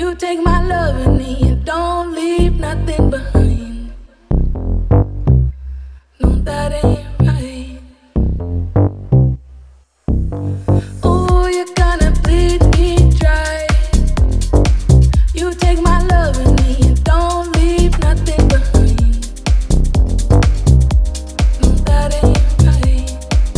take my love and you don't leave nothing behind. No, that ain't right. Oh, you're gonna bleed me dry. You take my love and you don't leave nothing behind. No, that ain't right.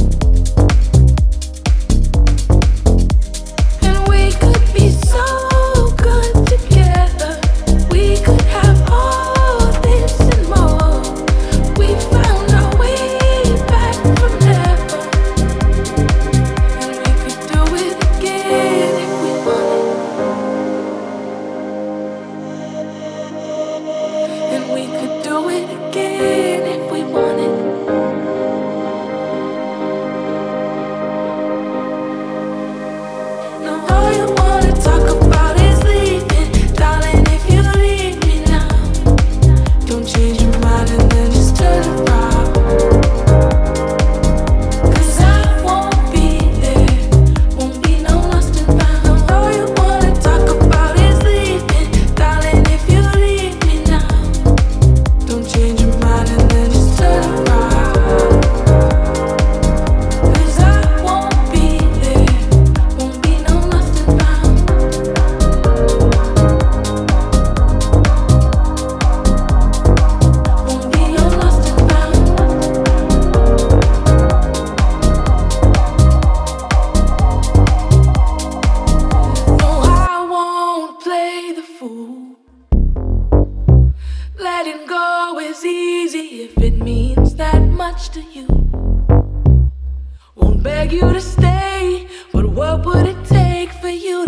And we could be so good together. We could have all this and more. We found our way back from never. And we could do it again if we wanted. And we could do it again if we wanted. Now all you wanna talk about is leaving. Darling, if you leave me now, don't change your mind and then just turn around. 'Cause I won't be there, won't be no lost and found. Now all you wanna talk about is leaving. Darling, if you leave me now, don't change your mind and then just turn around. 'Cause I won't be there, won't be no lost and found. Won't be no lost and found. No, I won't play the fool. Letting go is easy if it means that much to you. Won't beg you to stay, but what would it take for you